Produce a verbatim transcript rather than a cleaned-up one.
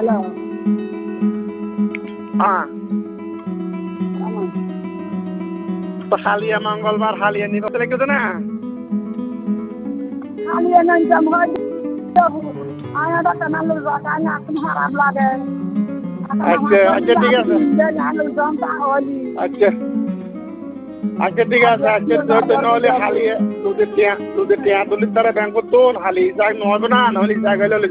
hello হ্যাঁ তো হালিয়া মঙ্গলবার হালিয়া নিব লিখেছে না হালিয়া নাই দাম হয় আয়াটা কানালো জায়গা এখন খারাপ লাগে আচ্ছা আচ্ছা ঠিক আছে দাম তা হলি আচ্ছা আচ্ছা ঠিক আছে আজকে তো নহলে হালিয়া দুধের টিয়া দুধের টিয়া তুলি তারা ব্যাংক তো হালি যাক নহবে না নহলে জায়গায়